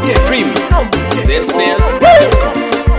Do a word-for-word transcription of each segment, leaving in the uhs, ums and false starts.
Premium Z Snares dot com.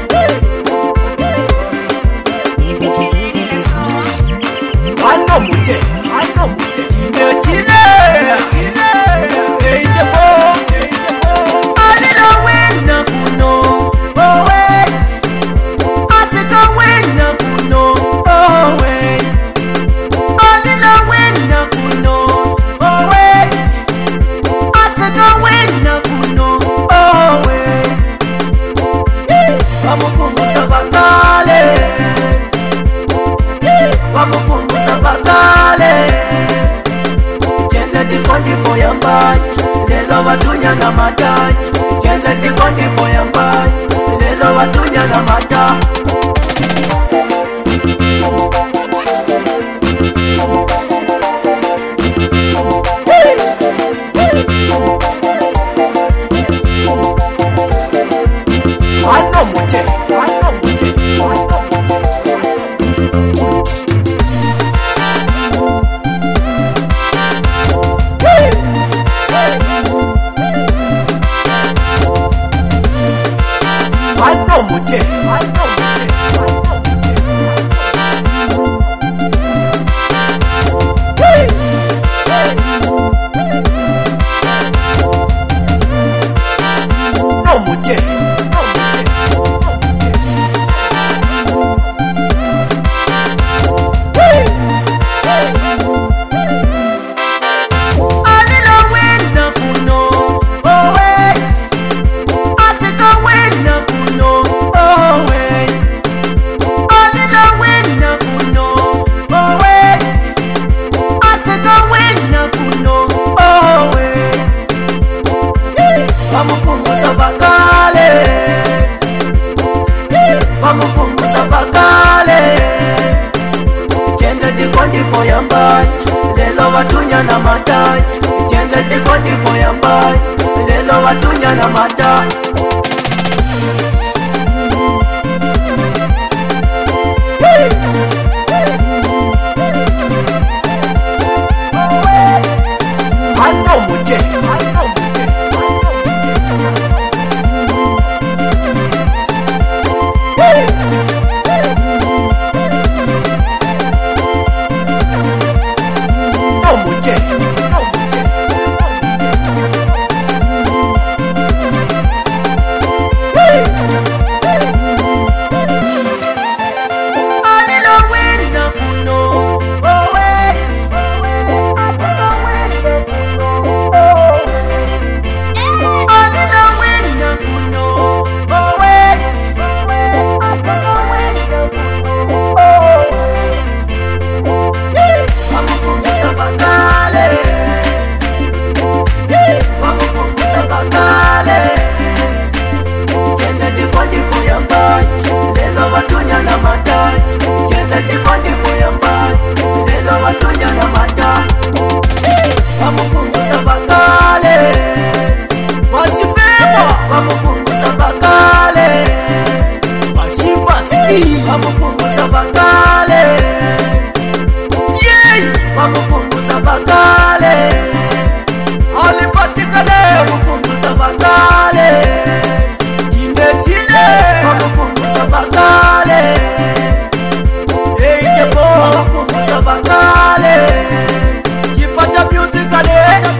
If you kill it, let's go. I know Mute, I know Mute. In the Chile, ain't the ball, ain't the ball. I little win, na kuno, oh wait. I take a win, na kuno, oh wait. I little win, na kuno, oh wait. I take a win, na kuno, oh wait. Vamos kumbuza bakale, vamos kumbuza bakale. Chenze chikondi boya mbai, lelo watunya na madai. Chenze chikondi boya mbai, lelo watunya na madai. I know Mute, I know Mute, I know Mute. I know Mute, I know Mute, I know Mute. No Mute, no Mute, no Mute. Alila wena kuno, oh wait. Ateka wena kuno, oh wait. Alila wena kuno, oh wait. Ateka wena kuno, oh wait. Vamos kumbuza bakale, vamos kumbuza bakale. Chenze chikondi boya mbai, lelo watunya na madai. Chenze chikondi boya mbai, lelo watunya na madai. I know Mute, I know Mute, no Mute, no Mute, Alila wena kuno, oh wait, oh wait. Alila wena kuno, oh wait, oh wait. Vamos kumbuza bakale, vamos kumbuza bakale. Chenze chikondi boya mbai, lelo watunya na madai. Chenze chikondi boya mbai, lelo watunya na madai. Vamos kumbuza bakale, washifema. Vamos kumbuza bakale, washifa city. Vamos kumbuza bakale, yeah. Vamos kumbuza bakale, alipatikale. Vamos kumbuza bakale. Indetile, vamos kumbuza bakale. Hey, jebo, vamos kumbuza bakale. Chipata musicale.